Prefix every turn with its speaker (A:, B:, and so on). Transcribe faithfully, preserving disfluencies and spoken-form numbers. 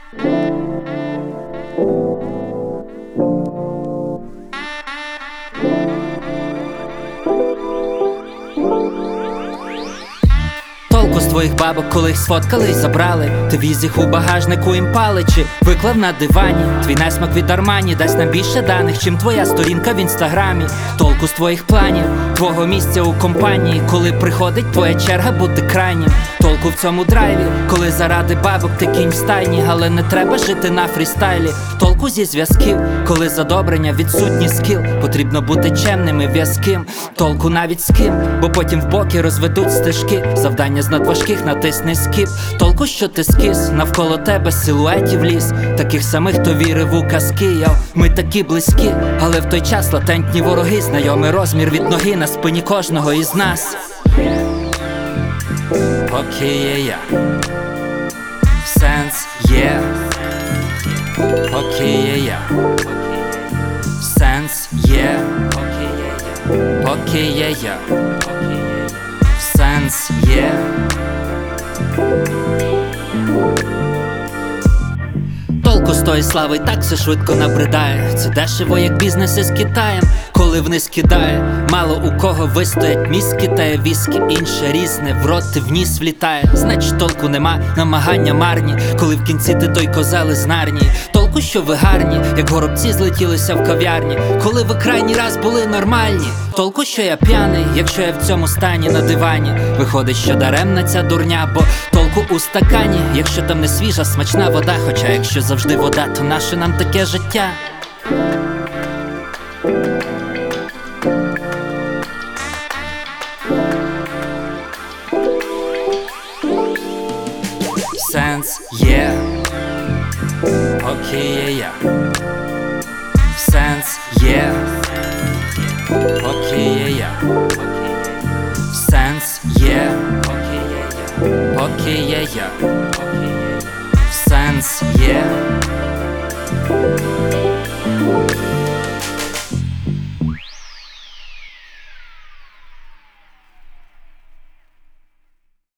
A: Толку з твоїх бабок, коли їх сфоткали й забрали. Ти віз їх у багажнику імпали чи виклав на дивані. Твій несмак від Армані дасть нам більше даних, чим твоя сторінка в інстаграмі. Толку з твоїх планів, твого місця у компанії, коли приходить твоя черга бути крайнім. Толку в цьому драйві, коли заради бабок ти кінь в стайні, але не треба жити на фрістайлі. Толку зі зв'язків, коли задобрення відсутній скіл, потрібно бути чемним і в'язким. Толку навіть з ким, бо потім в боки розведуть стежки. Завдання з надважких натисни скіп. Толку, що ти скис, навколо тебе силуетів ліс, таких самих, хто вірив у казки. Йо, ми такі близькі, але в той час латентні вороги. Знайомий розмір від ноги на спині кожного із нас. Окей, є я, сенс є. Окей, є я, сенс є. Окей, є я, сенс є. Толку з тої слави й так все швидко набридає. Це дешево, як бізнеси з Китаєм, коли вниз кидає. Мало у кого вистоять мізки та є віскі. Інше різне, в рот і в ніс влітає. Значить толку нема, намагання марні, коли в кінці ти той козел із Нарнії. Толку, що ви гарні, як горобці злетілися в кав'ярні, коли ви крайній раз були нормальні. Толку, що я п'яний, якщо я в цьому стані на дивані. Виходить, що даремна ця дурня, бо толку у стакані, якщо там не свіжа, смачна вода. Хоча якщо завжди вода, то наше нам таке життя? Сенс є. Окей, є я, сенс є. Окей, є я, сенс є. Окей, є я, сенс є.